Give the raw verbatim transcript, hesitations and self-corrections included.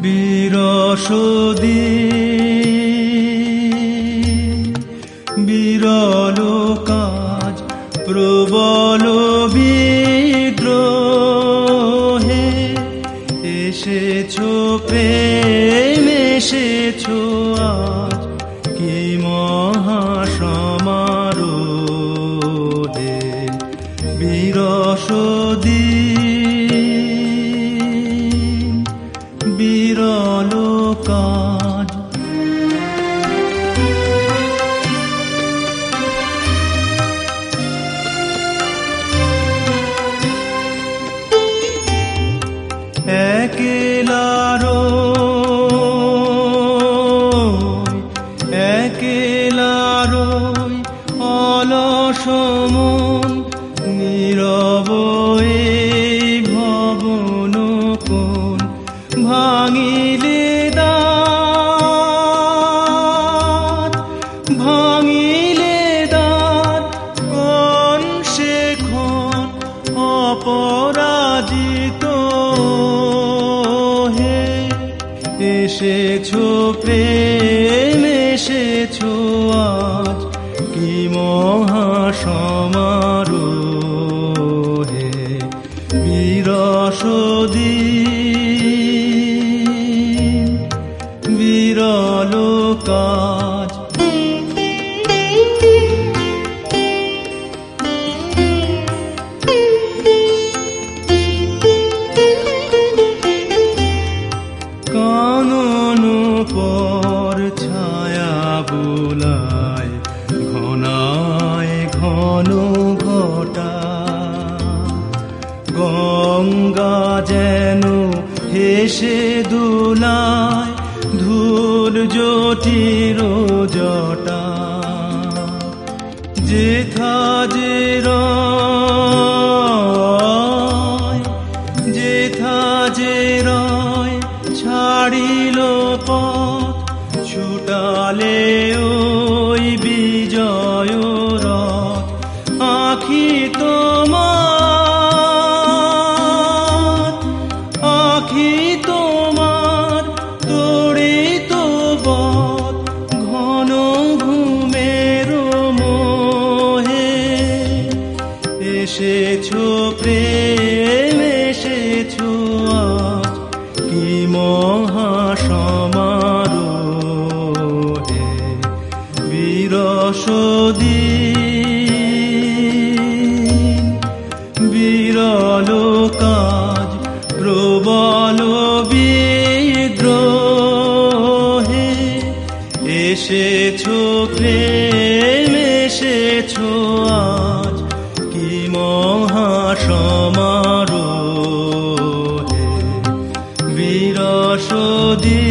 বিরসদি বিরল কাজ প্রবল বিদ্রোহে এসেছো প্রেম এসেছো আজ কি মহাসমারোহে বিরসদি বিরল কাজ একেলারো একেলারো অলস মন নীরব এই ভবন কোন ভাঙিলে দাঁত ভাঙিলে দাঁত কোন সেখন অপরাজিত হে এসেছো প্রেম এসেছো আজ কি মহাসমারোহে বিরসদি বিরল কাজ কানন পর ছায়া বোলায় ঘনায় ঘন ঘটা গঙ্গা যেন হেসে দোলায় ধূল জটির জটা যেথা যে রয় যেথা যে রয় ছাড়িল পথ ছুটালে ওই বিজয় রথ আঁখি তোমার আঁখি তোমার তড়িত বধ ঘন ঘুমের মোহে এসেছো প্রেম এসেছো আজ কি মহাসমারোহে বিরসদি বিরল কাজ প্রবল বিদ্রোহে এসেছো প্রেম এসেছো আজ কি মহাসমারোহে বিরসদি